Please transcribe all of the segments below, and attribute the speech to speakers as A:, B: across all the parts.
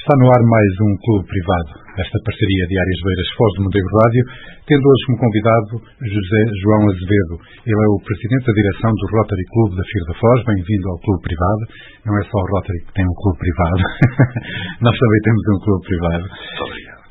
A: Está no ar mais um Clube Privado, esta parceria de Áreas Beiras Foz do Mondego Rádio, tendo hoje como convidado José João Azevedo. Ele é o presidente da direção do Rotary Club da Fir da Foz. Bem-vindo ao Clube Privado. Não é só o Rotary que tem um clube privado, nós também temos um clube privado.
B: Muito obrigado.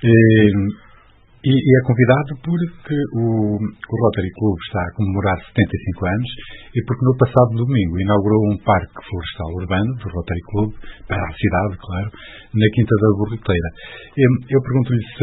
A: E é convidado porque o Rotary Club está a comemorar 75 anos e porque no passado domingo inaugurou um parque florestal urbano do Rotary Club, para a cidade, claro, na Quinta da Borroteira. Eu pergunto-lhe se,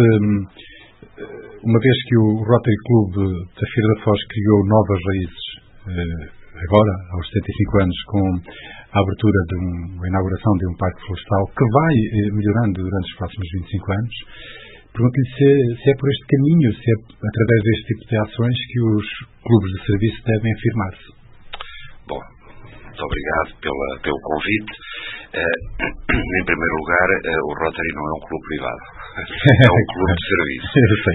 A: uma vez que o Rotary Club da Fir da Foz criou novas raízes, agora, aos 75 anos, com a abertura a inauguração de um parque florestal que vai melhorando durante os próximos 25 anos, pergunto-lhe se é por este caminho, se é através deste tipo de ações que os clubes de serviço devem afirmar-se.
B: Bom, muito obrigado pelo convite. Em primeiro lugar, o Rotary não é um clube privado, é um clube de serviço.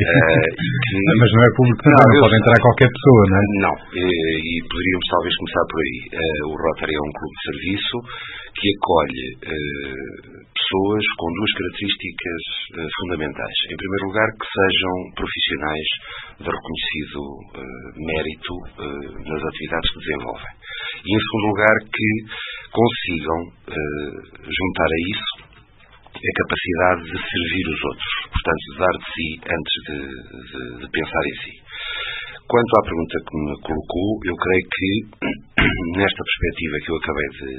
A: Mas não é público, não pode entrar qualquer pessoa, não é?
B: Não, e poderíamos talvez começar por aí. O Rotary é um clube de serviço que acolhe pessoas com duas características fundamentais. Em primeiro lugar, que sejam profissionais de reconhecido mérito nas atividades que desenvolvem. E em segundo lugar, que consigam juntar a isso a capacidade de servir os outros, portanto, de dar de si antes de pensar em si. Quanto à pergunta que me colocou, eu creio que, nesta perspectiva que eu acabei de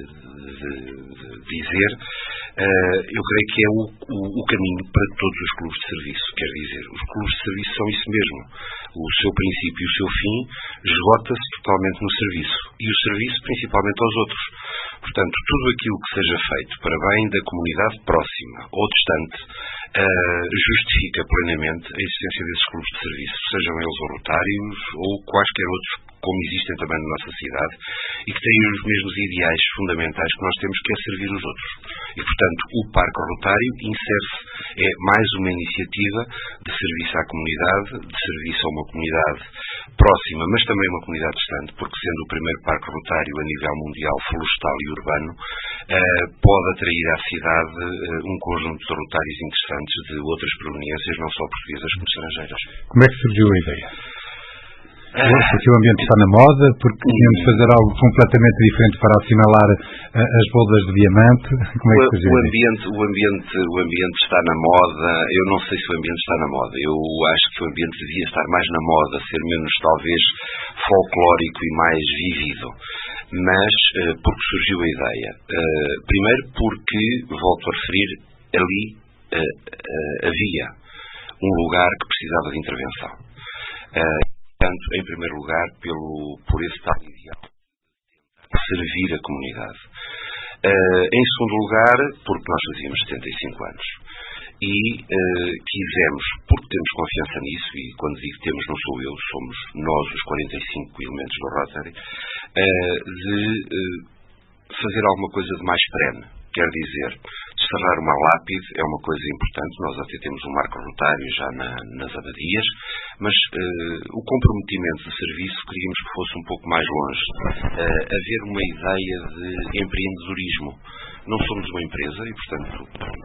B: dizer, eu creio que é o caminho para todos os clubes de serviço. Quer dizer, os clubes de serviço são isso mesmo. O seu princípio e o seu fim esgota-se totalmente no serviço. E o serviço principalmente aos outros. Portanto, tudo aquilo que seja feito para bem da comunidade próxima ou distante justifica plenamente a existência desses clubes de serviço, sejam eles rotários ou quaisquer outros, como existem também na nossa cidade, e que têm os mesmos ideais fundamentais que nós temos, que é servir os outros. E, portanto, o Parque Rotário insere-se, é mais uma iniciativa de serviço à comunidade, de serviço a uma comunidade próxima, mas também uma comunidade distante, porque sendo o primeiro Parque Rotário a nível mundial, florestal e urbano, pode atrair à cidade um conjunto de rotários interessantes de outras proveniências, não só portuguesas como estrangeiras.
A: Como é que surgiu a ideia? Porque o ambiente está na moda, porque tínhamos de fazer algo completamente diferente para assinalar as bodas de diamante. Como é que surgiu?
B: O ambiente está na moda. Eu não sei se o ambiente está na moda. Eu acho que o ambiente devia estar mais na moda, ser menos, talvez, folclórico e mais vivido. Mas, porque surgiu a ideia? Primeiro porque, volto a referir, ali havia um lugar que precisava de intervenção. Portanto, em primeiro lugar, por esse tal ideal, servir a comunidade. Em segundo lugar, porque nós fazíamos 75 anos. E quisemos, porque temos confiança nisso, e quando digo temos, não sou eu, somos nós os 45 elementos do Rotary, de fazer alguma coisa de mais perene. Quer dizer, desterrar uma lápide é uma coisa importante. Nós até temos um marco rotário já nas abadias, mas o comprometimento de serviço queríamos que fosse um pouco mais longe. Haver uma ideia de empreendedorismo. Não somos uma empresa e, portanto,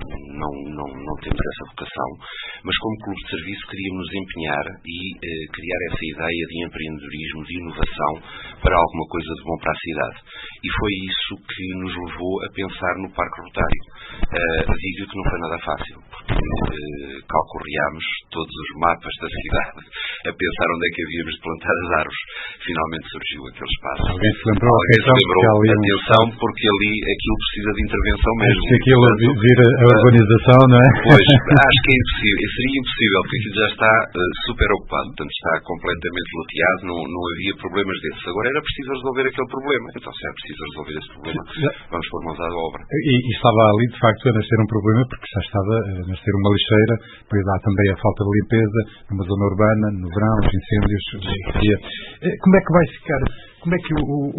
B: não temos essa vocação, mas como clube de serviço queríamos nos empenhar e criar essa ideia de empreendedorismo, de inovação para alguma coisa de bom para a cidade. E foi isso que nos levou a pensar no Parque Rotário. Digo que não foi nada fácil, porque calcorreámos todos os mapas da cidade a pensar onde é que havíamos de plantar as árvores. Finalmente surgiu aquele espaço.
A: Alguém se lembrou?
B: Atenção, porque ali aquilo precisa de intervenção mesmo.
A: Aquilo vir a urbanização, não é?
B: Pois, acho que é impossível. Seria impossível, porque aquilo já está super ocupado, portanto está completamente loteado, não havia problemas desses. Agora era preciso resolver aquele problema. Então, se é preciso resolver esse problema, vamos pôr mãos à obra.
A: E estava ali, de facto, a nascer um problema, porque já estava a nascer uma lixeira, depois há também a falta de limpeza numa zona urbana, no verão, os incêndios. Como é que vai ficar? Como é que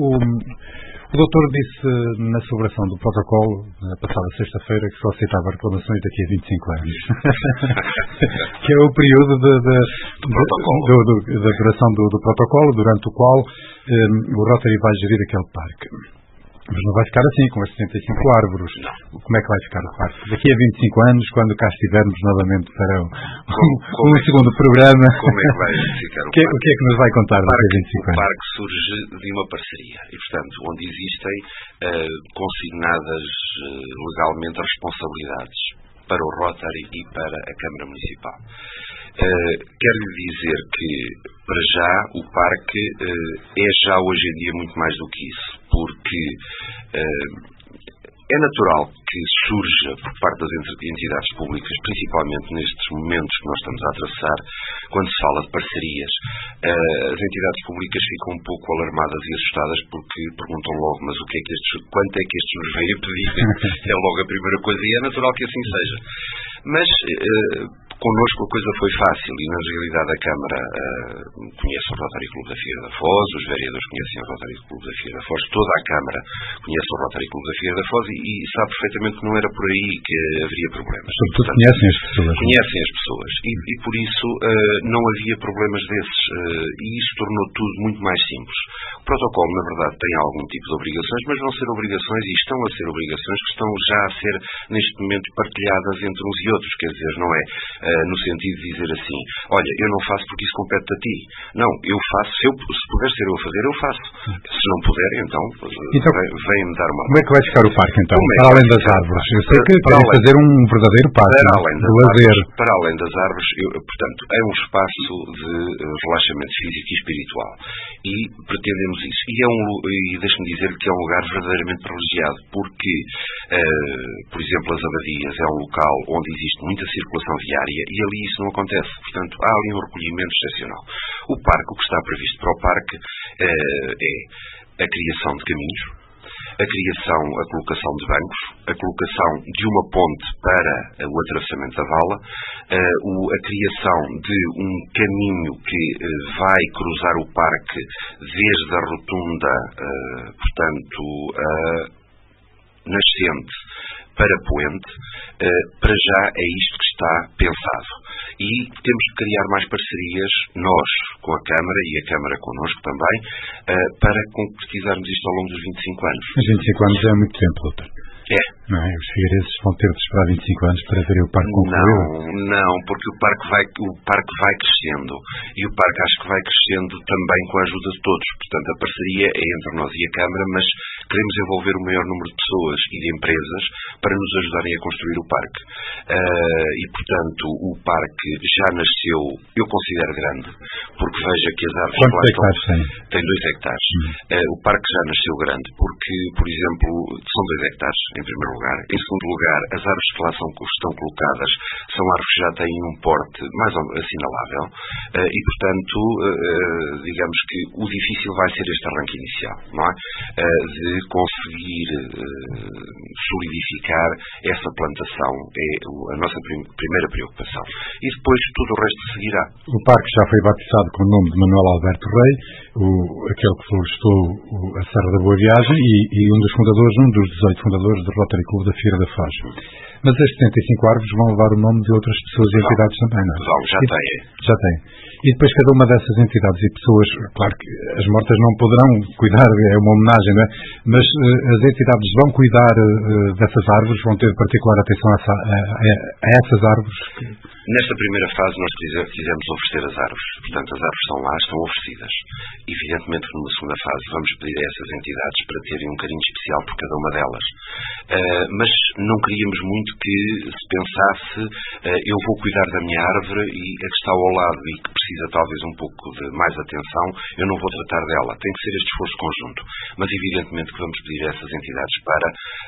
A: o doutor disse na celebração do protocolo, na passada sexta-feira, que só aceitava reclamações daqui a 25 anos. Que é o período da duração do protocolo, durante o qual o Rotary vai gerir aquele parque. Mas não vai ficar assim, com as 75 árvores.
B: Não.
A: Como é que vai ficar o parque? Daqui a 25 anos, quando cá estivermos novamente para um segundo programa,
B: como é que vai ficar o
A: parque? O que é que nos vai contar daqui a 25 anos?
B: O parque surge de uma parceria e, portanto, onde existem consignadas legalmente responsabilidades para o Rotary e para a Câmara Municipal. Quero-lhe dizer que, para já, o parque é já hoje em dia muito mais do que isso, porque é natural que surja por parte das entidades públicas, principalmente nestes momentos que nós estamos a atravessar, quando se fala de parcerias, as entidades públicas ficam um pouco alarmadas e assustadas porque perguntam logo, mas quanto é que estes nos vêm a pedir? É logo a primeira coisa e é natural que assim seja. Mas connosco a coisa foi fácil e, na realidade, a Câmara conhece o Rotary Clube da Figueira da Foz, os vereadores conhecem o Rotary Clube da Figueira da Foz, toda a Câmara conhece o Rotary Clube da Figueira da Foz e sabe perfeitamente que não era por aí que haveria problemas.
A: Portanto, conhecem as pessoas.
B: Conhecem as pessoas e por isso não havia problemas desses e isso tornou tudo muito mais simples. O protocolo, na verdade, tem algum tipo de obrigações, mas vão ser obrigações e estão a ser obrigações que estão já a ser, neste momento, partilhadas entre uns e outros. Quer dizer, não é no sentido de dizer assim, olha, eu não faço porque isso compete a ti. Não, eu faço, se puder ser eu a fazer, eu faço. Se não puder, então vem-me dar uma...
A: Como é que vai ficar o parque, então? Para além das árvores? Eu sei que querem fazer um verdadeiro parque.
B: Para além das árvores, portanto, é um espaço de relaxamento físico e espiritual. E pretendemos isso. E deixe-me dizer que é um lugar verdadeiramente privilegiado, porque, por exemplo, as Abadias é um local onde existe muita circulação viária e ali isso não acontece. Portanto, há ali um recolhimento excepcional. O que está previsto para o parque é a criação de caminhos, a colocação de bancos, a colocação de uma ponte para o atravessamento da vala, a criação de um caminho que vai cruzar o parque desde a rotunda, portanto, nascente para Poente. Para já é isto que está pensado. E temos que criar mais parcerias, nós com a Câmara e a Câmara connosco também, para concretizarmos isto ao longo dos 25 anos.
A: Mas 25 anos é muito tempo, doutor.
B: É.
A: Não é? Os figueirenses vão ter de esperar 25 anos para ver o parque concluído?
B: Não, porque o parque vai crescendo. E o parque acho que vai crescendo também com a ajuda de todos. Portanto, a parceria é entre nós e a Câmara, mas queremos envolver o maior número de pessoas e de empresas para nos ajudarem a construir o parque. E, portanto, o parque já nasceu, eu considero grande, porque veja que as árvores...
A: Quantos hectares tem?
B: Tem 2 hectares. O parque já nasceu grande, porque, por exemplo, são 2 hectares, em primeiro lugar. Em segundo lugar, as árvores que lá estão colocadas são árvores que já têm um porte mais assinalável e, portanto, digamos que o difícil vai ser este arranque inicial, não é? De conseguir solidificar essa plantação é a nossa primeira preocupação. E depois tudo o resto seguirá.
A: O parque já foi batizado com o nome de Manuel Alberto Rei, aquele que florestou a Serra da Boa Viagem e um dos 18 fundadores do Rotary Clube da Figueira da Foz. Mas as 75 árvores vão levar o nome de outras pessoas e entidades também, não é? Já tem. E depois cada uma dessas entidades e pessoas, claro que as mortas não poderão cuidar, é uma homenagem, não é? Mas as entidades vão cuidar dessas árvores, vão ter particular atenção a essas árvores.
B: Nesta primeira fase nós quisemos oferecer as árvores. Portanto, as árvores estão lá, estão oferecidas. Evidentemente que numa segunda fase vamos pedir a essas entidades para terem um carinho especial por cada uma delas. Mas não queríamos muito que se pensasse eu vou cuidar da minha árvore e a que está ao lado e que precisa talvez um pouco de mais atenção, eu não vou tratar dela. Tem que ser este esforço conjunto. Mas evidentemente que vamos pedir a essas entidades para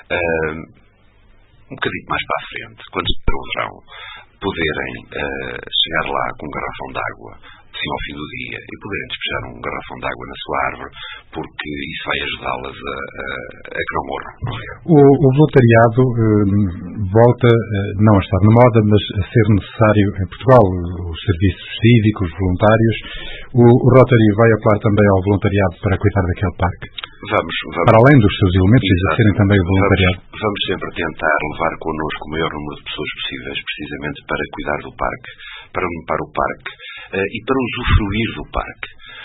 B: um bocadinho mais para a frente, quando se der o verão, poderem chegar lá com um garrafão de água, sim, ao fim do dia, e poderem despejar um garrafão de água na sua árvore, porque isso vai ajudá-las a que não morram.
A: O voluntariado volta não a estar na moda, mas a ser necessário em Portugal. Os serviços cívicos, voluntários. O Rotary vai apelar também ao voluntariado para cuidar daquele parque.
B: Vamos.
A: Para além dos seus elementos, exercerem também o voluntariado.
B: Vamos sempre tentar levar connosco o maior número de pessoas possíveis, precisamente para cuidar do parque, para limpar o parque e para usufruir do parque.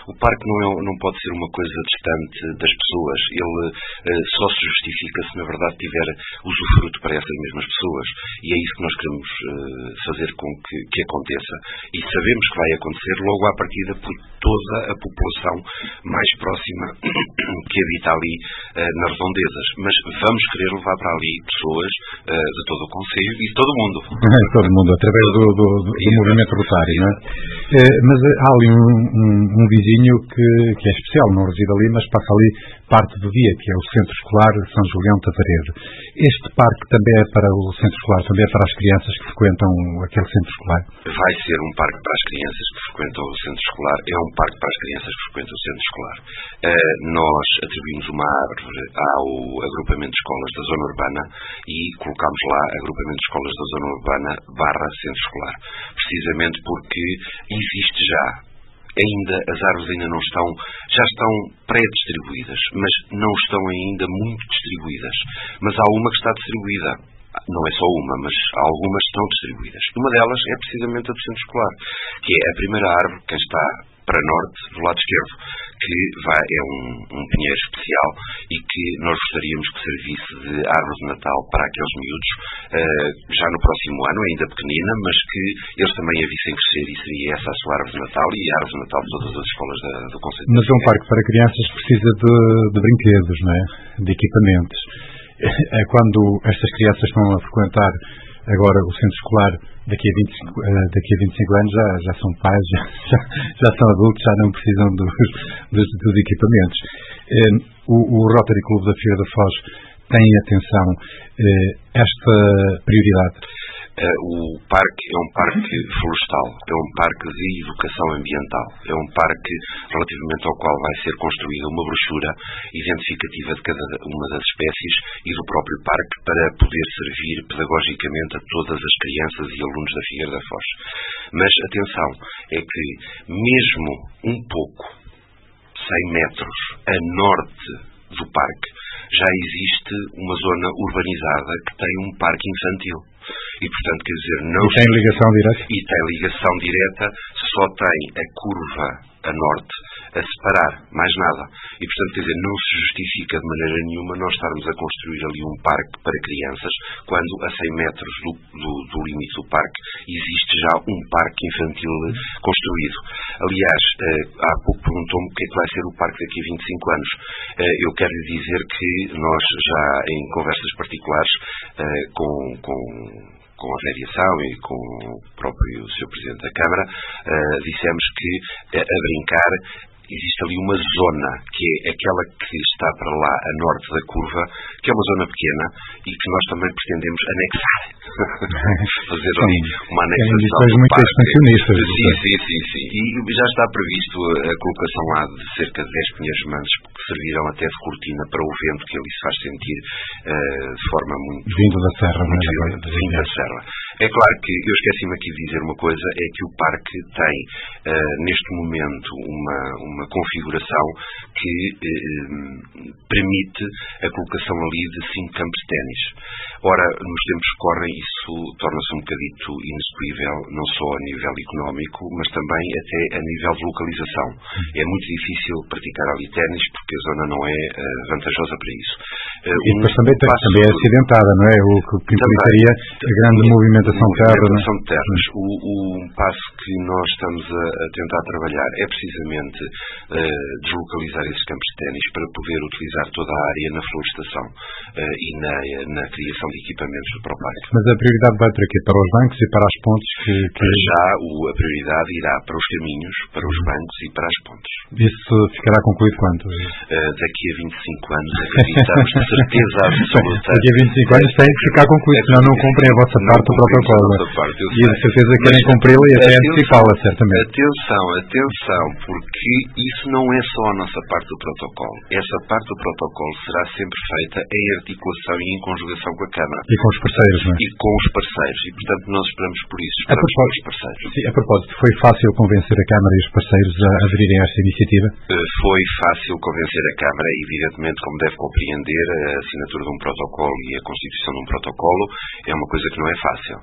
B: O parque não pode ser uma coisa distante das pessoas. Ele só se justifica se, na verdade, tiver usufruto para essas mesmas pessoas. E é isso que nós queremos fazer com que aconteça. E sabemos que vai acontecer logo à partida por toda a população mais próxima que habita ali nas redondezas. Mas vamos querer levar para ali pessoas de todo o concelho e de todo o mundo.
A: Todo o mundo, através do movimento rotário, não é? Mas há ali um vizinho que é especial, não reside ali, mas passa ali parte do dia, que é o Centro Escolar São Julião Tavaredo. Este parque também é para o Centro Escolar, também é para as crianças que frequentam aquele Centro Escolar?
B: Vai ser um parque para as crianças que frequentam o Centro Escolar, é um parque para as crianças que frequentam o Centro Escolar. Nós atribuímos uma árvore ao agrupamento de escolas da zona urbana e colocámos lá agrupamento de escolas da zona urbana / Centro Escolar, precisamente porque existe já. Ainda as árvores já estão pré-distribuídas, mas não estão ainda muito distribuídas. Mas há uma que está distribuída. Não é só uma, mas algumas estão distribuídas. Uma delas é precisamente a do Centro Escolar, que é a primeira árvore que está para norte, do lado esquerdo, que é um pinheiro especial e que nós gostaríamos que servisse de árvore de Natal para aqueles miúdos já no próximo ano, ainda pequenina, mas que eles também a vissem crescer e seria essa a sua árvore de Natal e a árvore de Natal de todas as escolas do concelho.
A: Mas um parque para crianças precisa de brinquedos, não é? De equipamentos. Quando estas crianças estão a frequentar agora o centro escolar, daqui a 25 anos já são pais, já são adultos, já não precisam dos equipamentos. O Rotary Club da Figueira da Foz tem atenção esta prioridade.
B: O parque é um parque florestal, é um parque de educação ambiental, é um parque relativamente ao qual vai ser construída uma brochura identificativa de cada uma das espécies e do próprio parque para poder servir pedagogicamente a todas as crianças e alunos da Figueira da Foz. Mas atenção, é que mesmo um pouco, 100 metros a norte do parque, já existe uma zona urbanizada que tem um parque infantil. E, portanto, quer dizer, não...
A: E tem ligação direta?
B: E tem ligação direta, só tem a curva a norte a separar, mais nada. E, portanto, quer dizer, não se justifica de maneira nenhuma nós estarmos a construir ali um parque para crianças, quando a 100 metros do limite do parque existe já um parque infantil construído. Aliás, há pouco perguntou-me o que é que vai ser o parque daqui a 25 anos. Eu quero lhe dizer que nós já, em conversas particulares, com a variação e com o próprio Sr. Presidente da Câmara, dissemos que, a brincar, existe ali uma zona, que é aquela que está para lá a norte da curva, que é uma zona pequena e que nós também pretendemos anexar. Fazer ali uma anexação do
A: muito
B: parque.
A: expansionistas.
B: Sim. E já está previsto a colocação lá de cerca de 10 pinheiros mansos, que servirão até de cortina para o vento que ali se faz sentir de forma muito...
A: Vindo da serra, não é?
B: Vindo da serra. É claro que eu esqueci-me aqui de dizer uma coisa, é que o parque tem, neste momento, uma configuração que permite a colocação ali de 5 campos de ténis. Ora, nos tempos que correm, isso torna-se um bocadito inexecuível, não só a nível económico, mas também até a nível de localização. É muito difícil praticar ali ténis porque a zona não é vantajosa para isso.
A: E depois também é acidentada, não é? O que implicaria a grande movimentação de terras.
B: O passo que nós estamos a tentar trabalhar é precisamente deslocalizar esses campos de ténis para poder utilizar toda a área na florestação e na criação de equipamentos para o parque.
A: Mas a prioridade vai para quê? Para os bancos e para as pontes?
B: Para já a prioridade irá para os caminhos, para os bancos e para as pontes.
A: Isso ficará concluído quando?
B: Daqui a 25 anos, acreditamos de certeza absoluta.
A: Daqui a 25 anos tem que ficar concluído, senão não cumprem a vossa parte do protocolo. E de certeza querem cumpri-la e até antecipá-la, certamente.
B: Atenção, porque isso não é só a nossa parte do protocolo. Essa parte do protocolo será sempre feita em articulação e em conjugação com a Câmara.
A: E com os parceiros, não é?
B: E com os parceiros. E, portanto, nós esperamos por isso. Esperamos por os parceiros.
A: Sim, a propósito, foi fácil convencer a Câmara e os parceiros a aderirem a esta iniciativa?
B: Foi fácil convencer a Câmara, evidentemente, como deve compreender, a assinatura de um protocolo e a constituição de um protocolo é uma coisa que não é fácil.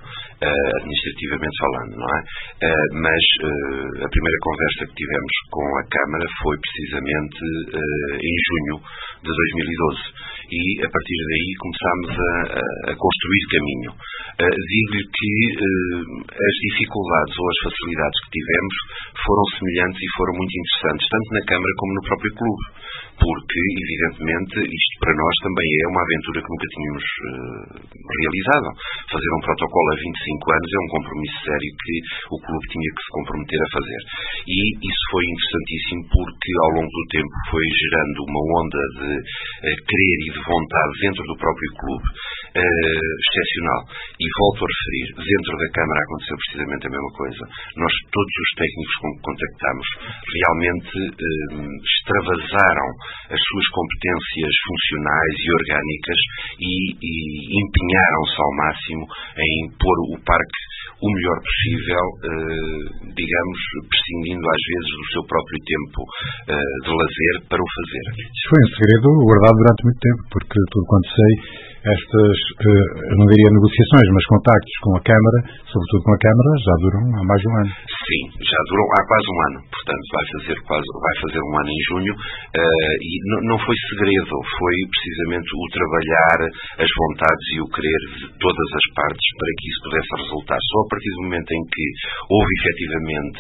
B: administrativamente falando, não é? Mas a primeira conversa que tivemos com a Câmara foi precisamente em junho de 2012 e a partir daí começámos a construir caminho. Digo-lhe que as dificuldades ou as facilidades que tivemos foram semelhantes e foram muito interessantes, tanto na Câmara como no próprio clube, porque, evidentemente, isto para nós também é uma aventura que nunca tínhamos realizado. Fazer um protocolo a 25 anos é um compromisso sério que o clube tinha que se comprometer a fazer. E isso foi interessantíssimo porque, ao longo do tempo, foi gerando uma onda de querer e de vontade dentro do próprio clube excepcional. E volto a referir, dentro da Câmara aconteceu precisamente a mesma coisa. Nós, todos os técnicos com que contactámos, realmente extravasaram as suas competências funcionais e orgânicas e empenharam-se ao máximo em pôr o parque o melhor possível, digamos, prescindindo às vezes do seu próprio tempo de lazer para o fazer.
A: Isso foi um segredo guardado durante muito tempo, porque tudo quanto sei, estas, não diria negociações, mas contactos com a Câmara, sobretudo com a Câmara, já duram há mais de um ano.
B: Sim, já duram há quase um ano. Portanto, vai fazer um ano em junho e não foi segredo, foi precisamente o trabalhar as vontades e o querer de todas as partes para que isso pudesse resultar. Só a partir do momento em que houve efetivamente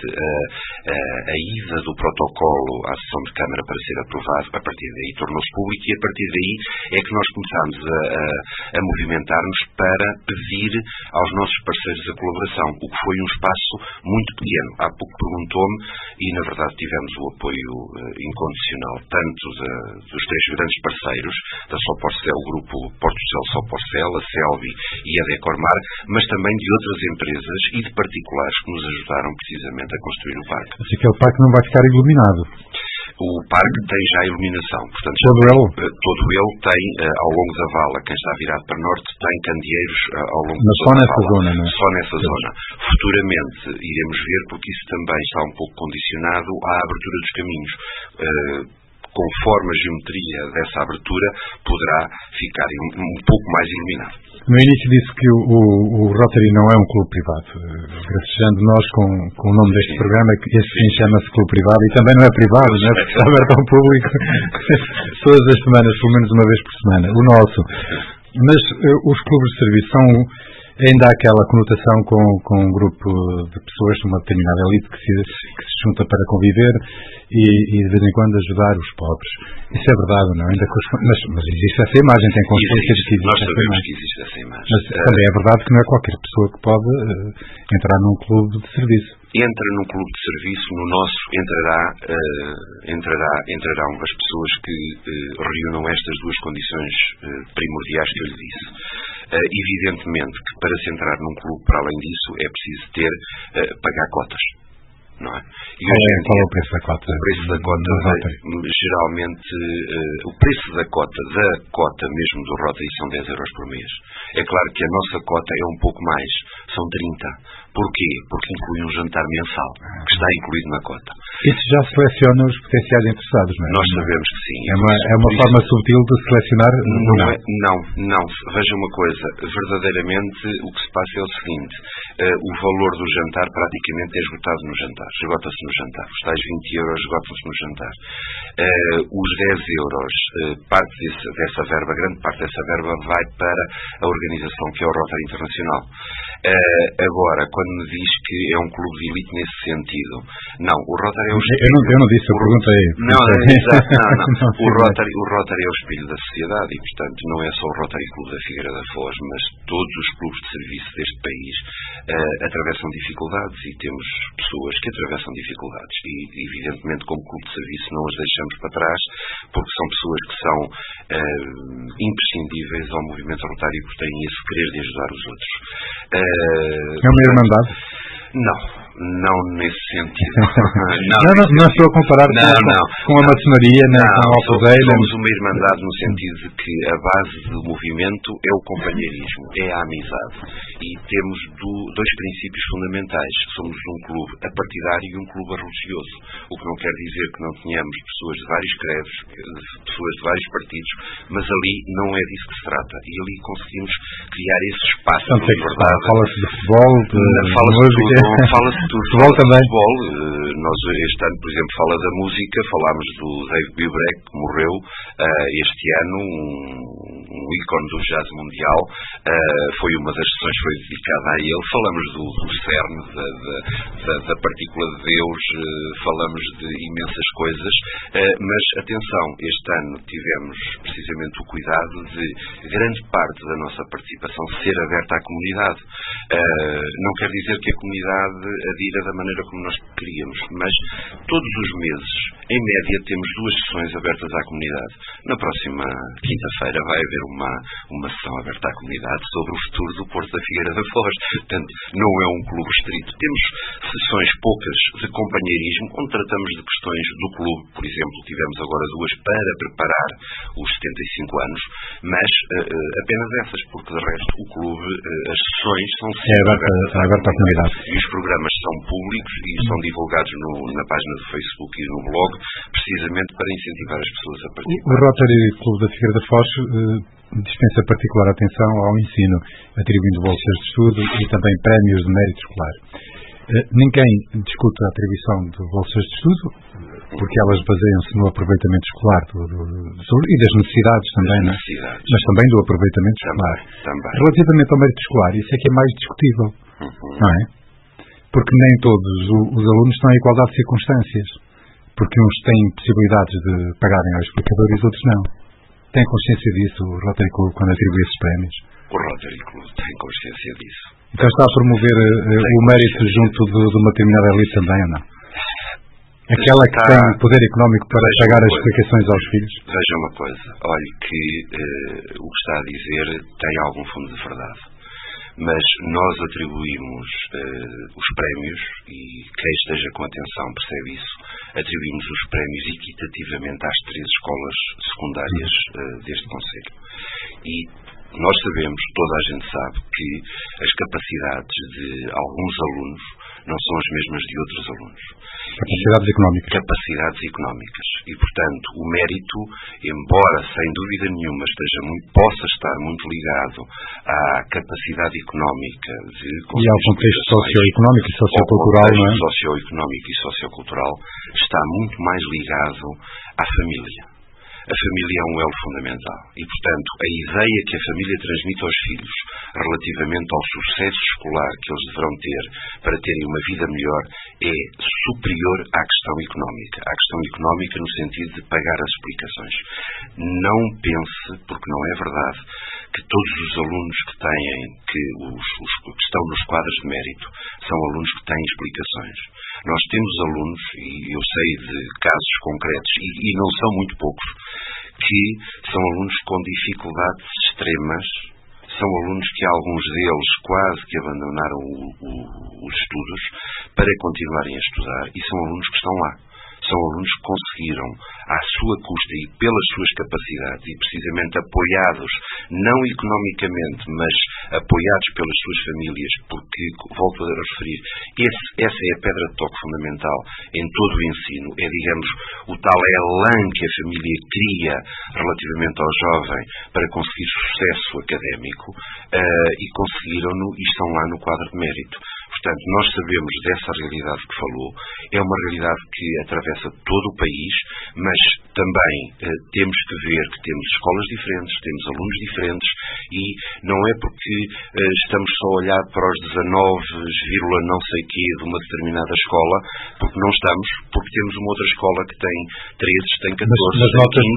B: a ida do protocolo à sessão de Câmara para ser aprovado, a partir daí tornou-se público e a partir daí é que nós começámos a movimentar-nos para pedir aos nossos parceiros a colaboração, o que foi um espaço muito pequeno. Há pouco perguntou-me e, na verdade, tivemos o apoio incondicional tanto dos três grandes parceiros, da Soporcel, o grupo Portucel Soporcel, a Selvi e a Decormar, mas também de outras empresas e de particulares que nos ajudaram precisamente a construir o parque.
A: Assim que o parque não vai ficar iluminado.
B: O parque tem já iluminação, portanto, todo ele tem, ao longo da vala, quem está virado para norte, tem candeeiros ao longo da vala.
A: Só nessa zona, não é?
B: Só nessa zona. Futuramente iremos ver, porque isso também está um pouco condicionado à abertura dos caminhos. Conforme a geometria dessa abertura, poderá ficar um pouco mais iluminado.
A: No início disse que o Rotary não é um clube privado. Gracejando nós com o nome deste programa, que este sim chama-se clube privado e também não é privado, não é? Porque está aberto ao público todas as semanas, pelo menos uma vez por semana. O nosso. Mas os clubes de serviço são ainda há aquela conotação com um grupo de pessoas de uma determinada elite que se junta para conviver e de vez em quando ajudar os pobres. Isso é verdade, não? Mas existe essa imagem, tem consciência de que existe.
B: Nós sabemos que existe essa imagem.
A: Mas também é verdade que não é qualquer pessoa que pode entrar num clube de serviço.
B: Entra num clube de serviço, no nosso entrarão as pessoas que reúnam estas duas condições primordiais que eu lhe disse. Evidentemente que para se entrar num clube, para além disso, é preciso pagar cotas. Não é? E
A: qual é o preço da cota?
B: O preço da cota, geralmente, o preço da cota mesmo do Rotary são 10 euros por mês. É claro que a nossa cota é um pouco mais, são 30. Porquê? Porque inclui um jantar mensal, que está incluído na cota.
A: Isso já seleciona os potenciais interessados, não é?
B: Nós sabemos que sim.
A: É uma forma sutil de selecionar?
B: Não. Veja uma coisa, verdadeiramente o que se passa é o seguinte, o valor do jantar praticamente é esgotado no jantar, esgota-se no jantar. Os tais 20 euros esgotam-se no jantar. Os 10 euros, parte dessa verba, grande parte dessa verba vai para a organização que é o Rotary Internacional. Agora, quando me diz que é um clube de elite nesse sentido, não, o Rotary é o espelho.
A: Eu não disse, eu perguntei.
B: Não. O Rotary é o espelho da sociedade e, portanto, não é só o Rotary Clube da Figueira da Foz, mas todos os clubes de serviço deste país atravessam dificuldades e temos pessoas que atravessam dificuldades e, evidentemente, como clube de serviço não as deixamos para trás porque são pessoas que são imprescindíveis ao movimento rotário porque têm esse querer de ajudar os outros.
A: É uma irmandade?
B: Não. Não nesse sentido.
A: Não estou a comparar com a maçonaria, nem com a alcadeira.
B: Somos uma irmandade no sentido de que a base do movimento é o companheirismo, é a amizade. E temos dois princípios fundamentais. Somos um clube apartidário e um clube religioso. O que não quer dizer que não tenhamos pessoas de vários credos, pessoas de vários partidos, mas ali não é disso que se trata. E ali conseguimos criar esse espaço de liberdade.
A: Fala-se de futebol,
B: fala-se de
A: futebol também.
B: Nós este ano, por exemplo, fala da música, falámos do Dave Brubeck, que morreu este ano, um ícone do jazz mundial. Foi uma das sessões foi dedicada a ele. Falamos do cerne, da partícula de Deus, falamos de imensas coisas, mas atenção, este ano tivemos precisamente o cuidado de grande parte da nossa participação ser aberta à comunidade. Não quer dizer que a comunidade adira da maneira como nós queríamos, mas todos os meses, em média, temos 2 sessões abertas à comunidade. Na próxima quinta-feira vai haver uma sessão aberta à comunidade sobre o futuro do Porto da Figueira da Foz. Portanto, não é um clube restrito. Temos sessões poucas de companheirismo, onde tratamos de questões do clube. Por exemplo, tivemos agora 2 para preparar os 75 anos, mas apenas essas, porque de resto o clube, as sessões são sempre
A: abertas à comunidade.
B: E os programas são públicos e são divulgados na página do Facebook e no blog, precisamente para incentivar as pessoas a participar.
A: O Rotary Clube da Figueira da Foz dispensa particular atenção ao ensino, atribuindo bolsas de estudo e também prémios de mérito escolar. Ninguém discute a atribuição de bolsas de estudo, porque elas baseiam-se no aproveitamento escolar e das necessidades também, não é? Mas também do aproveitamento escolar.
B: Também.
A: Relativamente ao mérito escolar, isso é que é mais discutível, não é? Porque nem todos os alunos estão em igualdade de circunstâncias, porque uns têm possibilidades de pagarem ao explicador e os outros não. Tem consciência disso o Rotary Club quando atribui esses prémios?
B: O Rotary Club tem consciência disso.
A: Então está a promover o mérito junto de uma determinada elite também, ou não? Aquela que tem poder económico para pagar as explicações aos filhos?
B: Veja uma coisa. Olhe que o que está a dizer tem algum fundo de verdade. Mas nós atribuímos os prémios, e quem esteja com atenção percebe isso, atribuímos os prémios equitativamente às 3 escolas secundárias deste concelho. E nós sabemos, toda a gente sabe, que as capacidades de alguns alunos não são as mesmas de outros alunos.
A: Capacidades
B: económicas. E, portanto, o mérito, embora sem dúvida nenhuma possa estar muito ligado à capacidade económica
A: e ao contexto socioeconómico e sociocultural, não é?
B: Socioeconómico e sociocultural, está muito mais ligado à família. A família é um elo fundamental e, portanto, a ideia que a família transmite aos filhos relativamente ao sucesso escolar que eles deverão ter para terem uma vida melhor é superior à questão económica. À questão económica no sentido de pagar as explicações. Não pense, porque não é verdade, que todos os alunos que estão nos quadros de mérito são alunos que têm explicações. Nós temos alunos, e eu sei de casos concretos, e não são muito poucos, que são alunos com dificuldades extremas, são alunos que alguns deles quase que abandonaram os estudos para continuarem a estudar, e são alunos que estão lá. São alunos que conseguiram, à sua custa e pelas suas capacidades, e precisamente apoiados, não economicamente, mas apoiados pelas suas famílias, porque, volto a referir, essa é a pedra de toque fundamental em todo o ensino, é, digamos, o tal elan que a família cria relativamente ao jovem para conseguir sucesso académico, e conseguiram-no e estão lá no quadro de mérito. Portanto, nós sabemos dessa realidade que falou, é uma realidade que atravessa todo o país, mas também temos que ver que temos escolas diferentes, temos alunos diferentes, e não é porque estamos só a olhar para os 19, não sei quê de uma determinada escola, porque não estamos, porque temos uma outra escola que tem 13, tem 14,
A: mas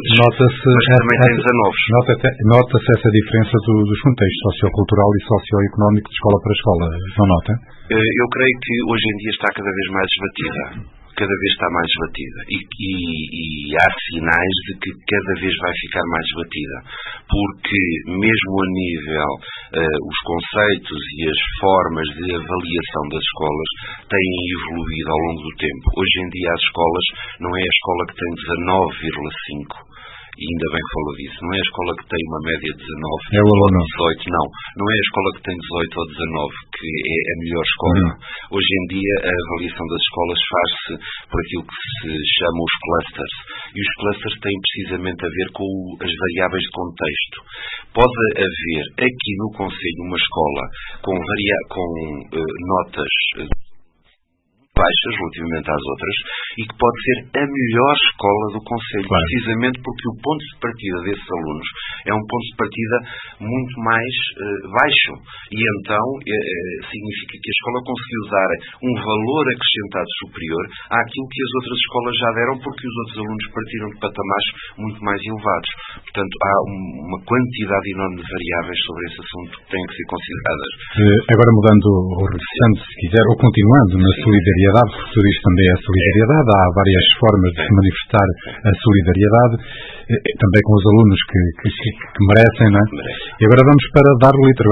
B: mas também tem 19.
A: Nota-se essa diferença dos contextos sociocultural e socioeconómico de escola para escola, não nota?
B: Eu creio que hoje em dia está cada vez mais esbatida. cada vez está mais esbatida e há sinais de que cada vez vai ficar mais esbatida, porque mesmo a nível os conceitos e as formas de avaliação das escolas têm evoluído ao longo do tempo. Hoje em dia as escolas, não é a escola que tem 19,5, e ainda bem que falou disso, não é a escola que tem uma média de 19 ou 18, não é a escola que tem 18 ou 19 que é a melhor escola. Hoje em dia a avaliação das escolas faz-se por aquilo que se chama os clusters, e os clusters têm precisamente a ver com as variáveis de contexto. Pode haver aqui no concelho uma escola com notas baixas relativamente às outras e que pode ser a melhor escola do concelho, claro, precisamente porque o ponto de partida desses alunos é um ponto de partida muito mais baixo, e então significa que a escola conseguiu dar um valor acrescentado superior àquilo que as outras escolas já deram, porque os outros alunos partiram de patamares muito mais elevados. Portanto, há uma quantidade enorme de variáveis sobre esse assunto que têm que ser consideradas.
A: Agora mudando, ou regressando, se quiser, ou continuando na solidariedade, porque tudo isto também é solidariedade, há várias formas de se manifestar a solidariedade, também com os alunos que merecem, não é? E agora vamos para dar o litro,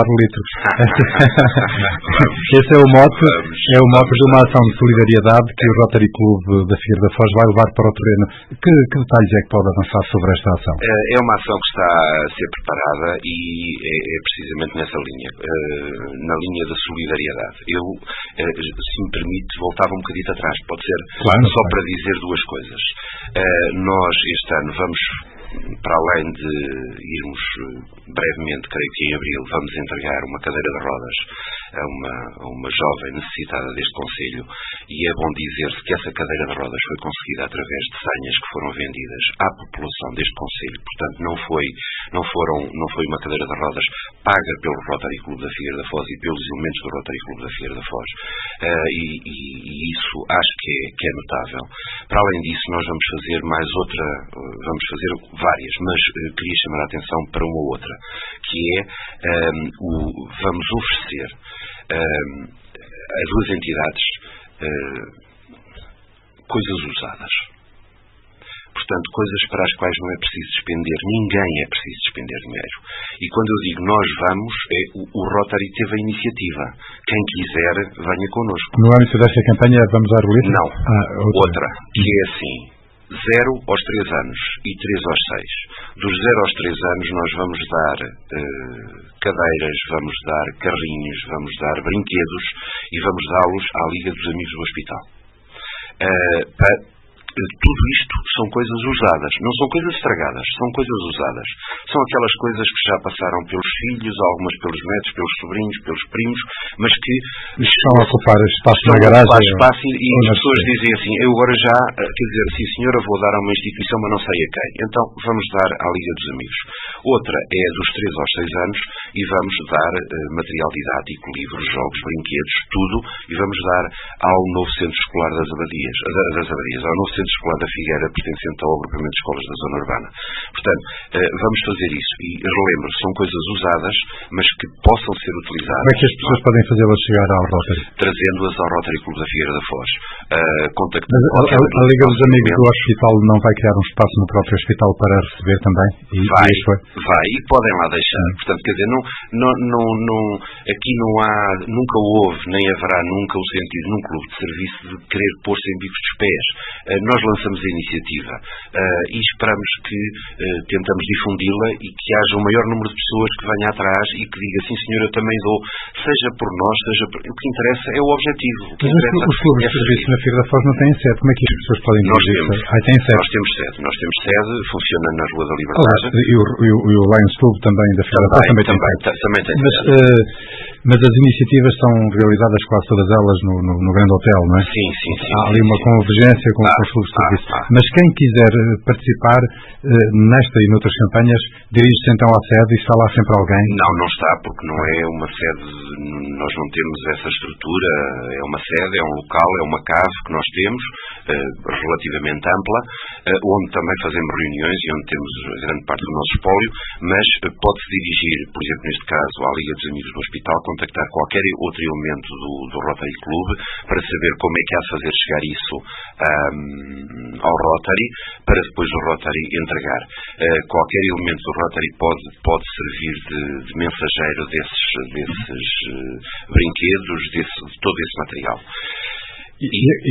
A: Esse é o mote de uma ação de solidariedade que o Rotary Club da Figueira da Foz vai levar para o terreno. Que detalhes é que pode avançar sobre esta ação?
B: É uma ação que está a ser preparada e é precisamente nessa linha, na linha da solidariedade. Eu, se me permite, voltava um bocadinho atrás, pode ser, claro, só para dizer duas coisas. Nós, este ano, vamos, para além de irmos brevemente, creio que em abril, vamos entregar uma cadeira de rodas a uma jovem necessitada deste concelho, e é bom dizer-se que essa cadeira de rodas foi conseguida através de senhas que foram vendidas à população deste concelho. Portanto, não foi uma cadeira de rodas paga pelo Rotary Club da Figueira da Foz e pelos elementos do Rotary Club da Figueira da Foz, e isso acho que é notável. Para além disso, nós vamos fazer várias, mas queria chamar a atenção para uma outra, que é vamos oferecer a duas entidades coisas usadas. Portanto, coisas para as quais não é preciso despender, ninguém é preciso despender dinheiro. E quando eu digo nós vamos, o Rotary teve a iniciativa. Quem quiser, venha connosco.
A: No âmbito desta campanha vamos dar o litro?
B: Não. Outra, que é assim: 0 aos 3 anos e 3 aos 6. Dos 0 aos 3 anos nós vamos dar cadeiras, vamos dar carrinhos, vamos dar brinquedos e vamos dá-los à Liga dos Amigos do Hospital. Tudo isto são coisas usadas, não são coisas estragadas, são coisas usadas. São aquelas coisas que já passaram pelos filhos, algumas pelos netos, pelos sobrinhos, pelos primos, mas que
A: estão a ocupar espaço na garagem.
B: E as pessoas dizem assim: eu agora já, quer dizer, sim senhora, vou dar a uma instituição, mas não sei a quem. Então vamos dar à Liga dos Amigos. Outra é dos 3 aos 6 anos e vamos dar material didático, livros, jogos, brinquedos, tudo, e vamos dar ao novo Centro Escolar das Abadias, ao novo Centro Escolar da Figueira, pertencente ao agrupamento de escolas da zona urbana. Portanto, vamos fazer isso. E relembro, são coisas usadas, mas que possam ser utilizadas.
A: Como é que as pessoas podem fazê-las chegar ao Rotary?
B: Trazendo-as ao Rotary Club da Figueira da Foz.
A: A Liga dos Amigos do Hospital não vai criar um espaço no próprio hospital para receber também?
B: Vai, e podem lá deixar. Portanto, quer dizer, aqui não há, nunca houve, nem haverá nunca o sentido num clube de serviço de querer pôr-se em bicos dos pés. Nós lançamos a iniciativa e esperamos que tentamos difundi-la e que haja um maior número de pessoas que venha atrás e que diga: sim senhor, eu também dou, seja por nós, seja por... O que interessa é o objetivo.
A: Os clubes de serviço na Figueira da Foz não têm sede. Como é que as pessoas podem dizer isso?
B: Nós temos sede, funciona na Rua da Liberdade.
A: E o Lions Club também da Figueira da Foz também tem sede. Mas as iniciativas são realizadas quase todas elas no grande hotel, não é?
B: Sim.
A: Há ali uma convergência com os clubes serviço. Mas quem quiser participar nesta e noutras campanhas, dirige-se então à sede e está lá sempre alguém?
B: Não está, porque não é uma sede, nós não temos essa estrutura, é uma sede, é um local, é uma cave que nós temos, relativamente ampla, onde também fazemos reuniões e onde temos grande parte do nosso espólio, mas pode-se dirigir, por exemplo, neste caso, à Liga dos Amigos do Hospital, contactar qualquer outro elemento do Rotary Club para saber como é que há de fazer chegar isso ao Rotary, para depois o Rotary entregar. Qualquer elemento do Rotary pode servir de mensageiro desses brinquedos, de todo esse material.
A: Sim.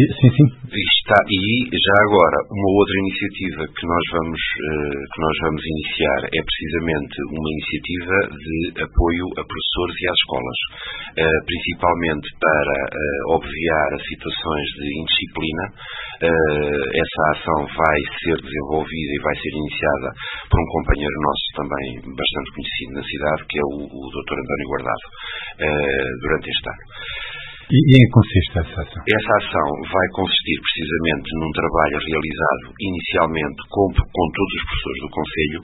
B: E já agora, uma outra iniciativa que nós vamos iniciar é precisamente uma iniciativa de apoio a professores e às escolas, principalmente para obviar as situações de indisciplina. Essa ação vai ser desenvolvida e vai ser iniciada por um companheiro nosso também bastante conhecido na cidade, que é o Dr. António Guardado, durante este ano.
A: E em que consiste essa ação?
B: Essa ação vai consistir precisamente num trabalho realizado inicialmente com todos os professores do Conselho,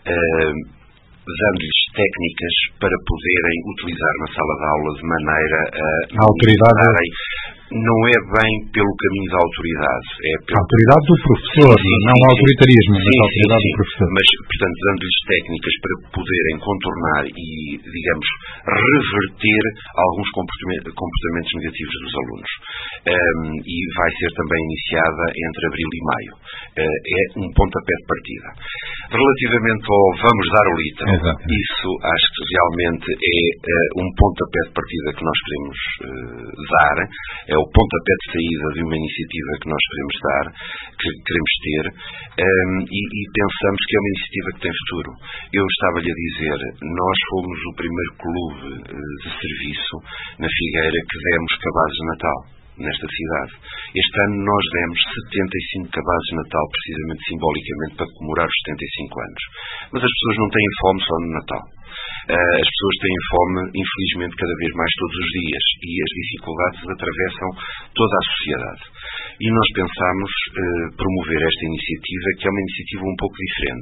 B: dando-lhes técnicas para poderem utilizar na sala de aula de maneira
A: a autoridade.
B: Não é bem pelo caminho da autoridade. É pelo...
A: A autoridade do professor, não o autoritarismo, mas a autoridade do professor.
B: Mas, portanto, dando-lhes técnicas para poderem contornar e, digamos, reverter alguns comportamentos negativos dos alunos. E vai ser também iniciada entre abril e maio. É um pontapé de partida. Relativamente ao vamos dar o litro, isso acho que realmente é um pontapé de partida que nós queremos dar. É o pontapé de saída de uma iniciativa que nós queremos dar, que queremos ter, e pensamos que é uma iniciativa que tem futuro. Eu estava-lhe a dizer, nós fomos o primeiro clube de serviço na Figueira que demos cabazes de Natal nesta cidade. Este ano nós demos 75 cabazes de Natal, precisamente simbolicamente, para comemorar os 75 anos. Mas as pessoas não têm fome só no Natal. As pessoas têm fome, infelizmente, cada vez mais todos os dias, e as dificuldades atravessam toda a sociedade. E nós pensámos promover esta iniciativa, que é uma iniciativa um pouco diferente.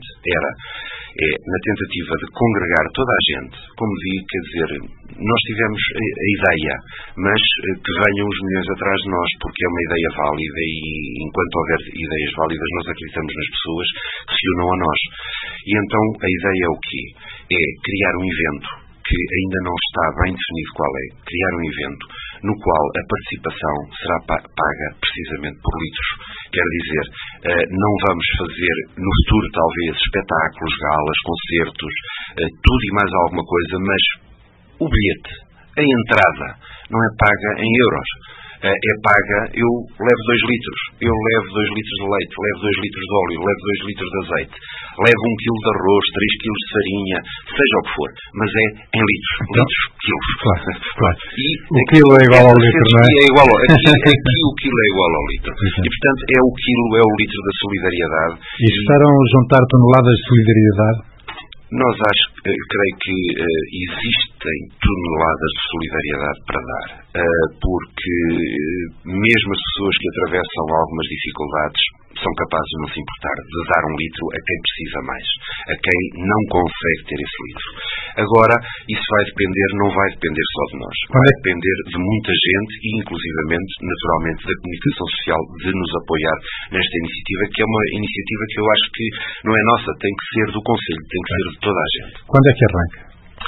B: Na tentativa de congregar toda a gente, como digo, quer dizer, nós tivemos a ideia, mas que venham os milhões atrás de nós, porque é uma ideia válida e enquanto houver ideias válidas nós acreditamos nas pessoas que se unam a nós. E então a ideia é o quê? É criar um evento que ainda não está bem definido qual é, criar um evento no qual a participação será paga precisamente por litros. Quer dizer, não vamos fazer no futuro talvez espetáculos, galas, concertos, tudo e mais alguma coisa, mas o bilhete, a entrada, não é paga em euros. É paga, eu levo 2 litros, eu levo 2 litros de leite, levo 2 litros de óleo, levo 2 litros de azeite, levo 1 quilo de arroz, 3 quilos de farinha, seja o que for, mas é em litros, quilos.
A: Claro. E o quilo é igual ao litro, não é?
B: Aqui o quilo é igual ao litro. E, portanto, o quilo é o litro da solidariedade.
A: E esperam juntar toneladas de solidariedade?
B: Nós creio que existem toneladas de solidariedade para dar, porque mesmo as pessoas que atravessam algumas dificuldades são capazes de não se importar de dar 1 litro a quem precisa mais, a quem não consegue ter esse litro. Agora, isso não vai depender só de nós, vai depender de muita gente e, inclusivamente, naturalmente, da comunicação social de nos apoiar nesta iniciativa, que é uma iniciativa que eu acho que não é nossa, tem que ser do Conselho, tem que ser de toda a gente.
A: Quando é que arranca?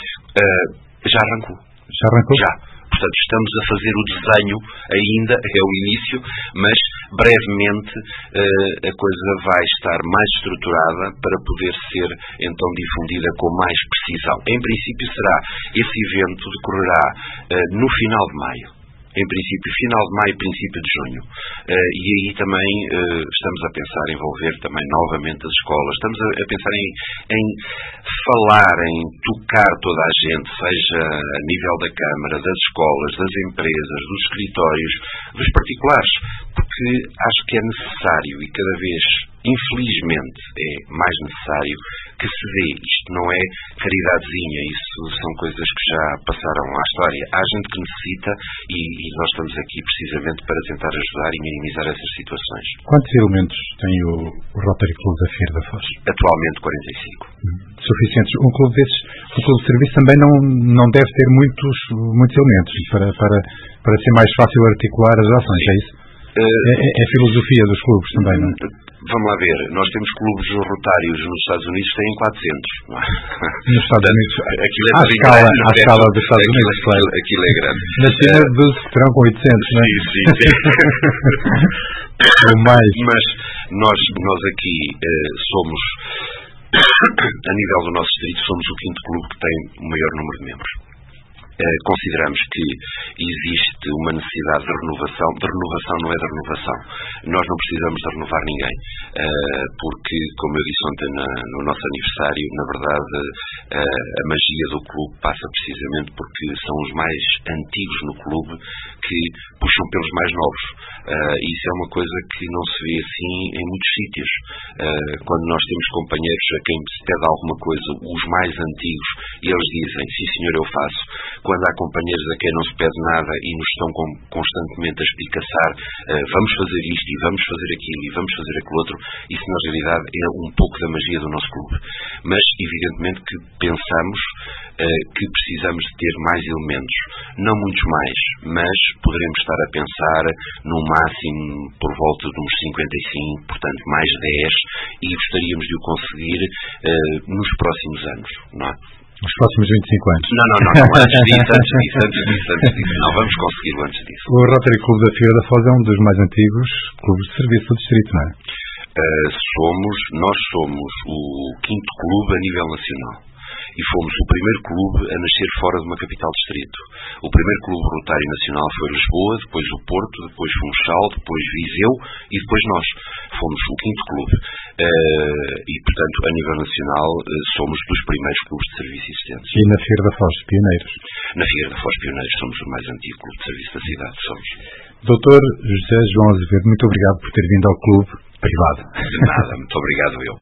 B: Já arrancou.
A: Já arrancou?
B: Já. Portanto, estamos a fazer o desenho ainda, é o início, mas brevemente a coisa vai estar mais estruturada para poder ser então difundida com mais precisão. Em princípio esse evento decorrerá no final de maio. Em princípio, final de maio, princípio de junho. E aí também estamos a pensar em envolver também novamente as escolas. Estamos a pensar em falar, em tocar toda a gente, seja a nível da Câmara, das escolas, das empresas, dos escritórios, dos particulares, porque acho que é necessário e cada vez infelizmente, é mais necessário que se dê. Isto não é caridadezinha, isso são coisas que já passaram à história. Há gente que necessita e nós estamos aqui precisamente para tentar ajudar e minimizar essas situações.
A: Quantos elementos tem o Rotary Club da Figueira da Foz?
B: Atualmente 45.
A: Suficientes. Um clube de serviço também não deve ter muitos elementos para ser mais fácil articular as ações, é isso? É a filosofia dos clubes também, não é?
B: Vamos lá ver, nós temos clubes rotários nos Estados Unidos que têm 400, não é?
A: Nos Estados Unidos,
B: à
A: escala dos Estados Unidos, claro.
B: Aquilo é grande.
A: Na China terão com 800, não é?
B: Sim.
A: Mais.
B: Mas nós aqui somos, a nível do nosso distrito, somos o 5º clube que tem o maior número de membros. Consideramos que existe uma necessidade de renovação. De renovação não é de renovação. Nós não precisamos de renovar ninguém, porque, como eu disse ontem no nosso aniversário, na verdade, a magia do clube passa precisamente porque são os mais antigos no clube que puxam pelos mais novos. Isso é uma coisa que não se vê assim em muitos sítios. Quando nós temos companheiros a quem se pede alguma coisa, os mais antigos, eles dizem, sim senhor, eu faço. Quando há companheiros a quem não se pede nada e nos estão constantemente a espicaçar, vamos fazer isto e vamos fazer aquilo e vamos fazer aquilo outro, isso na realidade é um pouco da magia do nosso clube. Mas evidentemente que pensamos que precisamos de ter mais elementos, não muitos mais, mas poderemos estar a pensar no máximo por volta de uns 55, portanto mais 10, e gostaríamos de o conseguir nos próximos anos, não é?
A: Nos próximos 25 anos.
B: Não, antes disso. Não vamos consegui-lo antes disso.
A: O Rotary Club da Figueira da Foz é um dos mais antigos clubes de serviço do distrito, não é?
B: Nós somos o 5º clube a nível nacional. E fomos o primeiro clube a nascer fora de uma capital distrito. O primeiro clube rotário nacional foi Lisboa, depois o Porto, depois Funchal, depois Viseu e depois nós. Fomos o 5º clube. E, portanto, a nível nacional, somos dos primeiros clubes de serviço existentes.
A: E na Figueira da Foz, pioneiros?
B: Na Figueira da Foz, pioneiros. Somos o mais antigo clube de serviço da cidade. Somos.
A: Dr. José João Azevedo, muito obrigado por ter vindo ao clube privado.
B: De nada, muito obrigado eu.